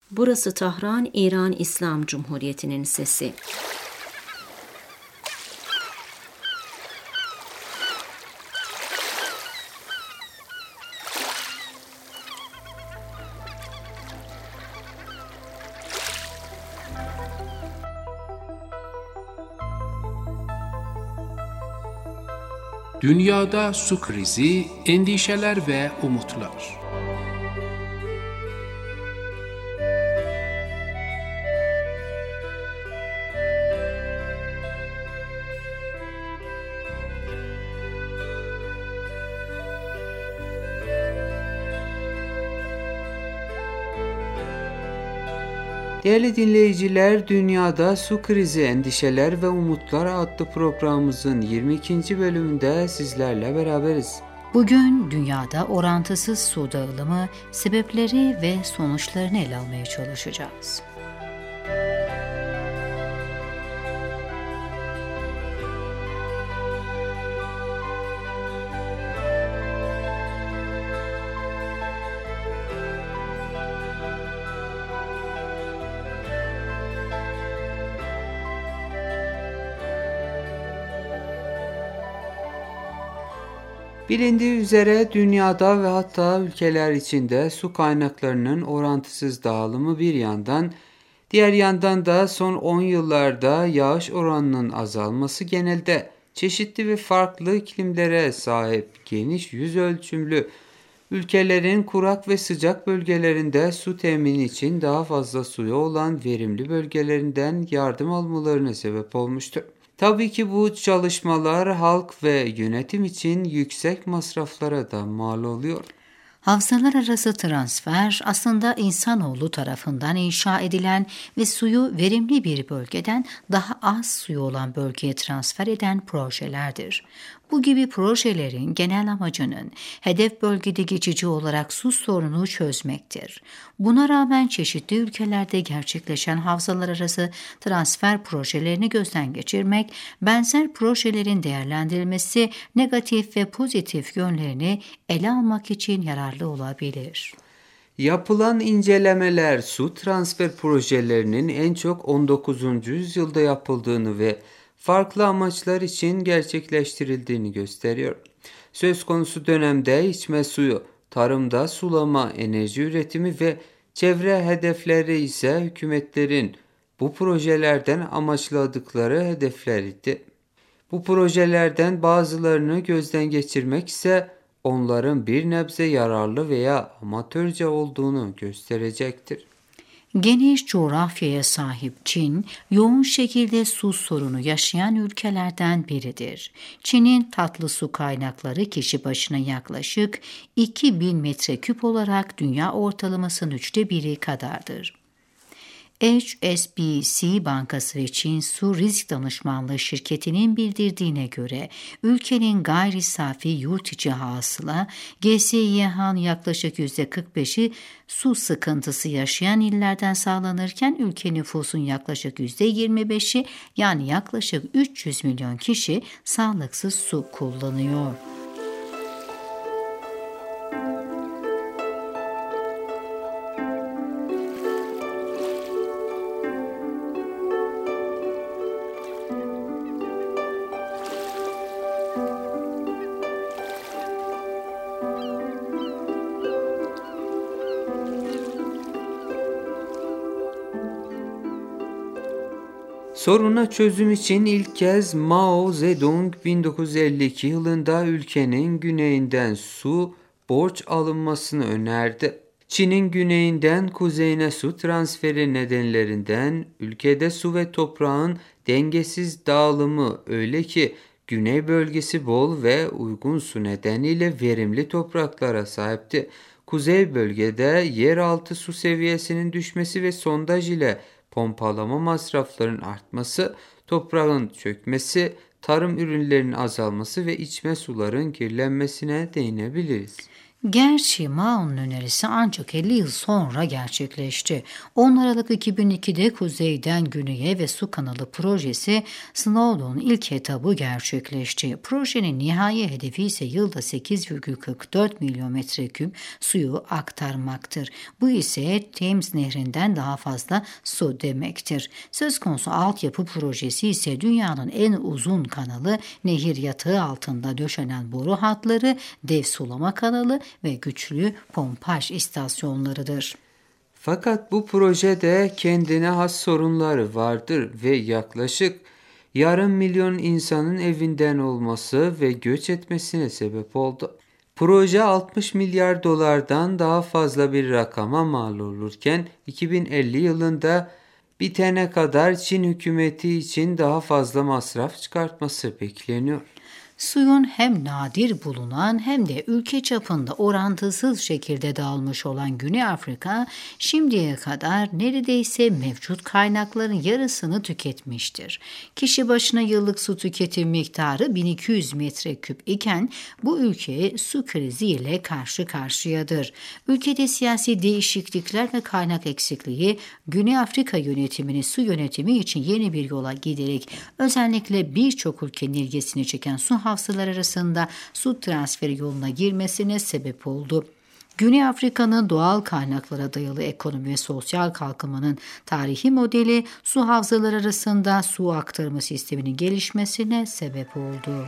Burası Tahran, İran İslam Cumhuriyeti'nin sesi. Dünyada su krizi, endişeler ve umutlar. Değerli dinleyiciler, Dünyada Su Krizi, Endişeler ve Umutlar adlı programımızın 22. bölümünde sizlerle beraberiz. Bugün dünyada orantısız su dağılımı, sebepleri ve sonuçlarını ele almaya çalışacağız. Bilindiği üzere dünyada ve hatta ülkeler içinde su kaynaklarının orantısız dağılımı bir yandan, diğer yandan da son 10 yıllarda yağış oranının azalması genelde çeşitli ve farklı iklimlere sahip geniş yüz ölçümlü ülkelerin kurak ve sıcak bölgelerinde su temini için daha fazla suyu olan verimli bölgelerinden yardım almalarına sebep olmuştur. Tabii ki bu çalışmalar halk ve yönetim için yüksek masraflara da mal oluyor. Havzalar arası transfer aslında insanoğlu tarafından inşa edilen ve suyu verimli bir bölgeden daha az suyu olan bölgeye transfer eden projelerdir. Bu gibi projelerin genel amacının hedef bölgede geçici olarak su sorunu çözmektir. Buna rağmen çeşitli ülkelerde gerçekleşen havzalar arası transfer projelerini gözden geçirmek, benzer projelerin değerlendirilmesi, negatif ve pozitif yönlerini ele almak için yararlı olabilir. Yapılan incelemeler su transfer projelerinin en çok 19. yüzyılda yapıldığını ve farklı amaçlar için gerçekleştirildiğini gösteriyor. Söz konusu dönemde içme suyu, tarımda sulama, enerji üretimi ve çevre hedefleri ise hükümetlerin bu projelerden amaçladıkları hedefleriydi. Bu projelerden bazılarını gözden geçirmek ise onların bir nebze yararlı veya amatörce olduğunu gösterecektir. Geniş coğrafyaya sahip Çin, yoğun şekilde su sorunu yaşayan ülkelerden biridir. Çin'in tatlı su kaynakları kişi başına yaklaşık 2000 metreküp olarak dünya ortalamasının 1/3 kadardır. HSBC Bankası ve Çin Su Risk Danışmanlığı Şirketi'nin bildirdiğine göre ülkenin gayri safi yurt içi hasıla GSYH'ın yaklaşık %45'i su sıkıntısı yaşayan illerden sağlanırken ülke nüfusun yaklaşık %25'i yani yaklaşık 300 milyon kişi sağlıksız su kullanıyor. Soruna çözüm için ilk kez Mao Zedong 1952 yılında ülkenin güneyinden su borç alınmasını önerdi. Çin'in güneyinden kuzeyine su transferi nedenlerinden ülkede su ve toprağın dengesiz dağılımı öyle ki güney bölgesi bol ve uygun su nedeniyle verimli topraklara sahipti. Kuzey bölgede yeraltı su seviyesinin düşmesi ve sondaj ile pompalama masraflarının artması, toprağın çökmesi, tarım ürünlerinin azalması ve içme suların kirlenmesine değinebiliriz. Gerçi Mao'nun önerisi ancak 50 yıl sonra gerçekleşti. 10 Aralık 2002'de kuzeyden güneye ve su kanalı projesi Snowdon'un ilk etabı gerçekleşti. Projenin nihai hedefi ise yılda 8,44 milyon metreküp suyu aktarmaktır. Bu ise Thames Nehri'nden daha fazla su demektir. Söz konusu altyapı projesi ise dünyanın en uzun kanalı, nehir yatağı altında döşenen boru hatları, dev sulama kanalı ve güçlü pompaj istasyonlarıdır. Fakat bu projede kendine has sorunları vardır ve yaklaşık yarım milyon insanın evinden olması ve göç etmesine sebep oldu. Proje 60 milyar dolardan daha fazla bir rakama mal olurken 2050 yılında bitene kadar Çin hükümeti için daha fazla masraf çıkartması bekleniyor. Suyun hem nadir bulunan hem de ülke çapında orantısız şekilde dağılmış olan Güney Afrika şimdiye kadar neredeyse mevcut kaynakların yarısını tüketmiştir. Kişi başına yıllık su tüketim miktarı 1200 metreküp iken bu ülke su kriziyle karşı karşıyadır. Ülkede siyasi değişiklikler ve kaynak eksikliği Güney Afrika yönetimini su yönetimi için yeni bir yola giderek özellikle birçok ülkenin ilgisini çeken su havzalar arasında su transferi yoluna girmesine sebep oldu. Güney Afrika'nın doğal kaynaklara dayalı ekonomi ve sosyal kalkınmanın tarihi modeli su havzaları arasında su aktarma sisteminin gelişmesine sebep oldu.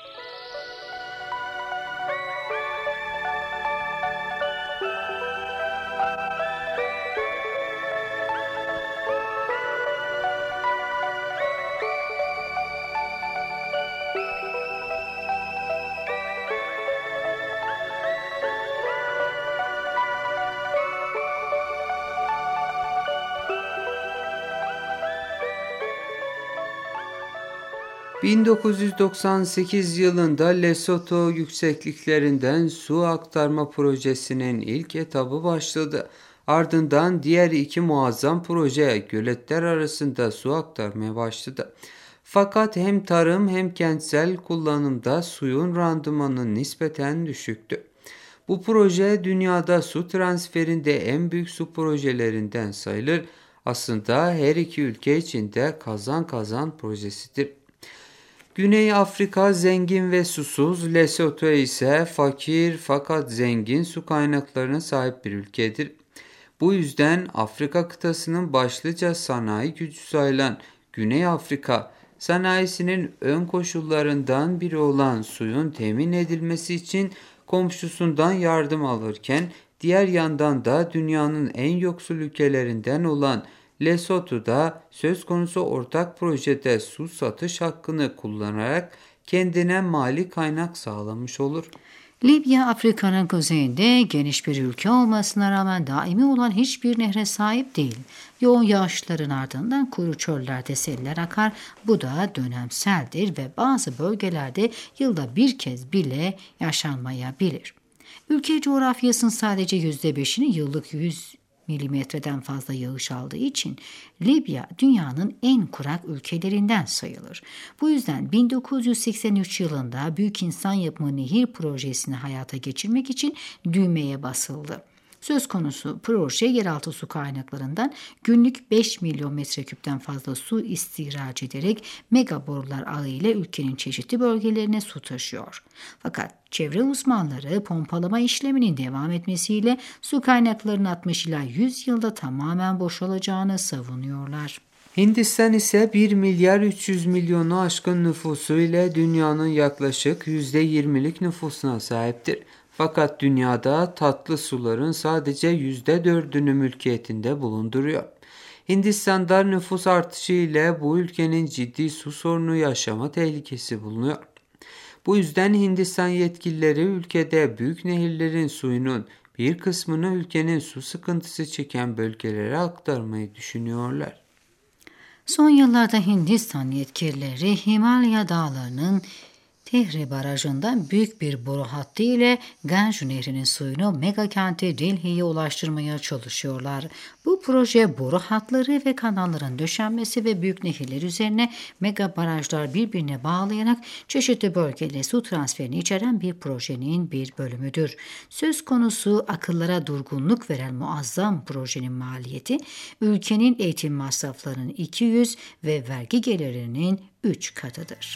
1998 yılında Lesotho yüksekliklerinden su aktarma projesinin ilk etabı başladı. Ardından diğer iki muazzam proje göletler arasında su aktarmaya başladı. Fakat hem tarım hem kentsel kullanımda suyun randımanı nispeten düşüktü. Bu proje dünyada su transferinde en büyük su projelerinden sayılır. Aslında her iki ülke için de kazan kazan projesidir. Güney Afrika zengin ve susuz, Lesotho ise fakir fakat zengin su kaynaklarına sahip bir ülkedir. Bu yüzden Afrika kıtasının başlıca sanayi gücü sayılan Güney Afrika, sanayisinin ön koşullarından biri olan suyun temin edilmesi için komşusundan yardım alırken, diğer yandan da dünyanın en yoksul ülkelerinden olan Lesotho'da söz konusu ortak projede su satış hakkını kullanarak kendine mali kaynak sağlamış olur. Libya, Afrika'nın kuzeyinde geniş bir ülke olmasına rağmen daimi olan hiçbir nehre sahip değil. Yoğun yağışların ardından kuru çöllerde seller akar. Bu da dönemseldir ve bazı bölgelerde yılda bir kez bile yaşanmayabilir. Ülke coğrafyasının sadece %5'ini yıllık 100 milimetreden fazla yağış aldığı için Libya dünyanın en kurak ülkelerinden sayılır. Bu yüzden 1983 yılında Büyük İnsan Yapımı Nehir Projesi'ni hayata geçirmek için düğmeye basıldı. Söz konusu proje yeraltı su kaynaklarından günlük 5 milyon metreküpten fazla su istihraç ederek mega borular ağı ile ülkenin çeşitli bölgelerine su taşıyor. Fakat çevre uzmanları pompalama işleminin devam etmesiyle su kaynaklarının 60 ila 100 yılda tamamen boşalacağını savunuyorlar. Hindistan ise 1 milyar 300 milyonu aşkın nüfusu ile dünyanın yaklaşık %20'lik nüfusuna sahiptir. Fakat dünyada tatlı suların sadece %4'ünü mülkiyetinde bulunduruyor. Hindistan'da nüfus artışı ile bu ülkenin ciddi su sorunu yaşama tehlikesi bulunuyor. Bu yüzden Hindistan yetkilileri ülkede büyük nehirlerin suyunun bir kısmını ülkenin su sıkıntısı çeken bölgelere aktarmayı düşünüyorlar. Son yıllarda Hindistan yetkilileri Himalaya dağlarının Tehri Barajı'ndan büyük bir boru hattı ile Ganj Nehri'nin suyunu mega kenti Delhi'ye ulaştırmaya çalışıyorlar. Bu proje boru hatları ve kanalların döşenmesi ve büyük nehirler üzerine mega barajlar birbirine bağlayarak çeşitli bölgede su transferini içeren bir projenin bir bölümüdür. Söz konusu akıllara durgunluk veren muazzam projenin maliyeti ülkenin eğitim masraflarının 200 ve vergi gelirlerinin 3 katıdır.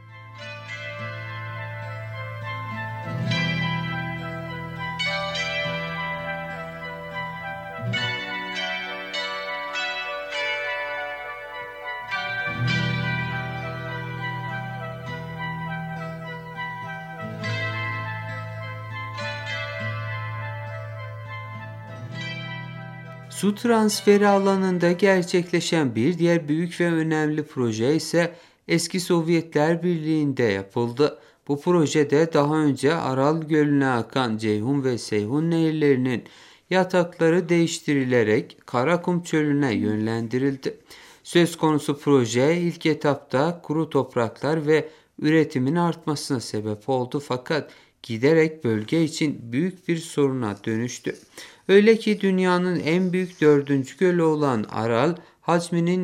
Su transferi alanında gerçekleşen bir diğer büyük ve önemli proje ise eski Sovyetler Birliği'nde yapıldı. Bu projede daha önce Aral Gölü'ne akan Ceyhun ve Seyhun nehirlerinin yatakları değiştirilerek Karakum Çölü'ne yönlendirildi. Söz konusu proje ilk etapta kuru topraklar ve üretimin artmasına sebep oldu fakat giderek bölge için büyük bir soruna dönüştü. Öyle ki dünyanın en büyük 4. gölü olan Aral hacminin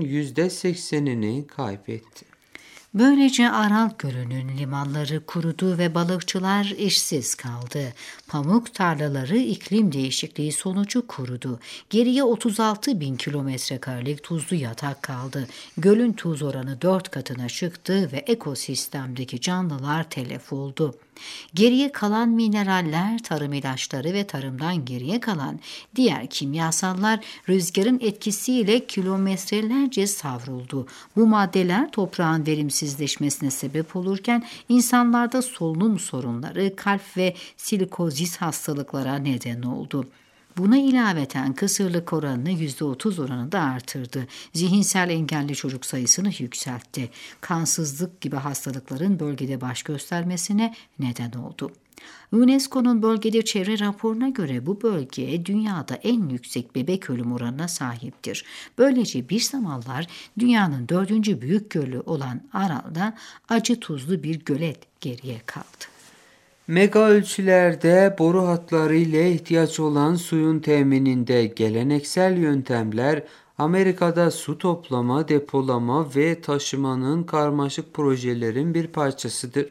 %80'ini kaybetti. Böylece Aral Gölü'nün limanları kurudu ve balıkçılar işsiz kaldı. Pamuk tarlaları iklim değişikliği sonucu kurudu. Geriye 36 bin kilometre karelik tuzlu yatak kaldı. Gölün tuz oranı 4 katına çıktı ve ekosistemdeki canlılar telef oldu. Geriye kalan mineraller, tarım ilaçları ve tarımdan geriye kalan diğer kimyasallar rüzgarın etkisiyle kilometrelerce savruldu. Bu maddeler toprağın verimsizleşmesine sebep olurken insanlarda solunum sorunları, kalp ve silikozis hastalıklara neden oldu. Buna ilaveten kısırlık oranını %30 oranında artırdı. Zihinsel engelli çocuk sayısını yükseltti. Kansızlık gibi hastalıkların bölgede baş göstermesine neden oldu. UNESCO'nun bölgede çevre raporuna göre bu bölge dünyada en yüksek bebek ölüm oranına sahiptir. Böylece bir zamanlar dünyanın 4. büyük gölü olan Aral'dan acı tuzlu bir gölet geriye kaldı. Mega ölçülerde boru hatları ile ihtiyaç olan suyun temininde geleneksel yöntemler Amerika'da su toplama, depolama ve taşımanın karmaşık projelerin bir parçasıdır.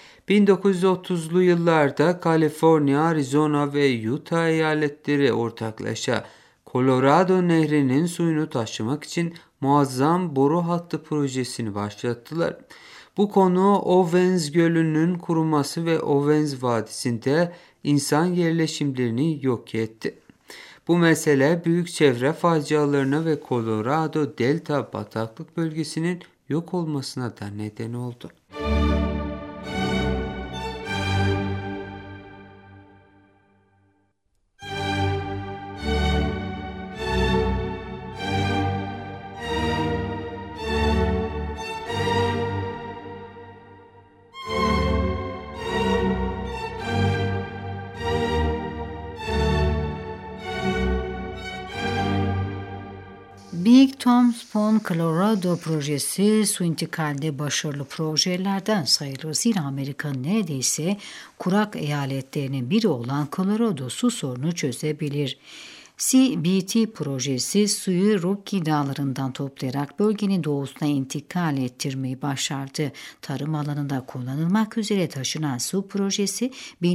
1930'lu yıllarda Kaliforniya, Arizona ve Utah eyaletleri ortaklaşa Colorado Nehri'nin suyunu taşımak için muazzam boru hattı projesini başlattılar. Bu konu Owens Gölü'nün kuruması ve Owens Vadisi'nde insan yerleşimlerini yok etti. Bu mesele büyük çevre facialarına ve Colorado Delta bataklık bölgesinin yok olmasına da neden oldu. Big Tom's Pond Colorado projesi su intikalde başarılı projelerden sayılır. Zira Amerika'nın neredeyse kurak eyaletlerinin biri olan Colorado su sorunu çözebilir. CBT projesi suyu Rocky Dağları'ndan toplayarak bölgenin doğusuna intikal ettirmeyi başardı. Tarım alanında kullanılmak üzere taşınan su projesi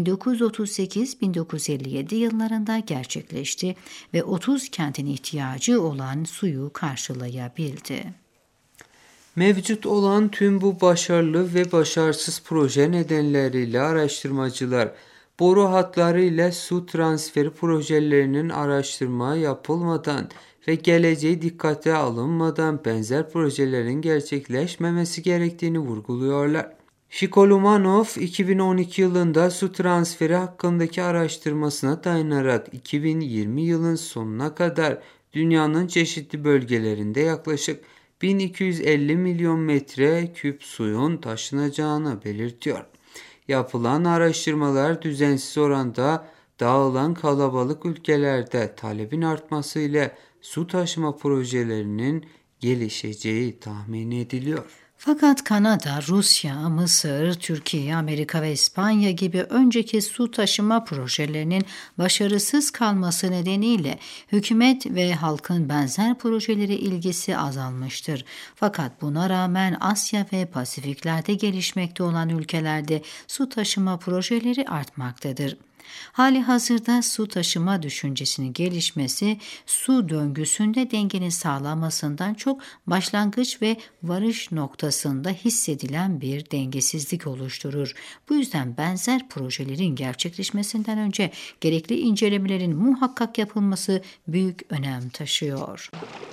1938-1957 yıllarında gerçekleşti ve 30 kentin ihtiyacı olan suyu karşılayabildi. Mevcut olan tüm bu başarılı ve başarısız proje nedenleriyle araştırmacılar boru hatları ile su transferi projelerinin araştırma yapılmadan ve geleceği dikkate alınmadan benzer projelerin gerçekleşmemesi gerektiğini vurguluyorlar. Shikolumanov 2012 yılında su transferi hakkındaki araştırmasına dayanarak 2020 yılın sonuna kadar dünyanın çeşitli bölgelerinde yaklaşık 1250 milyon metre küp suyun taşınacağını belirtiyor. Yapılan araştırmalar düzensiz oranda dağılan kalabalık ülkelerde talebin artması ile su taşıma projelerinin gelişeceği tahmin ediliyor. Fakat Kanada, Rusya, Mısır, Türkiye, Amerika ve İspanya gibi önceki su taşıma projelerinin başarısız kalması nedeniyle hükümet ve halkın benzer projelere ilgisi azalmıştır. Fakat buna rağmen Asya ve Pasifiklerde gelişmekte olan ülkelerde su taşıma projeleri artmaktadır. Hali hazırda su taşıma düşüncesinin gelişmesi, su döngüsünde dengenin sağlanmasından çok başlangıç ve varış noktasında hissedilen bir dengesizlik oluşturur. Bu yüzden benzer projelerin gerçekleşmesinden önce gerekli incelemelerin muhakkak yapılması büyük önem taşıyor.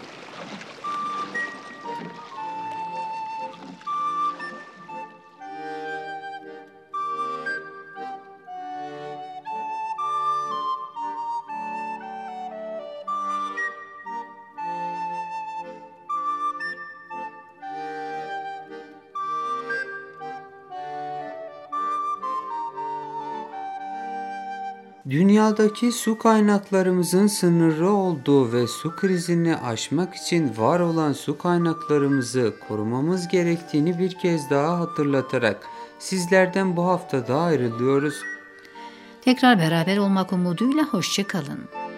Dünyadaki su kaynaklarımızın sınırlı olduğu ve su krizini aşmak için var olan su kaynaklarımızı korumamız gerektiğini bir kez daha hatırlatarak sizlerden bu hafta da ayrılıyoruz. Tekrar beraber olmak umuduyla hoşça kalın.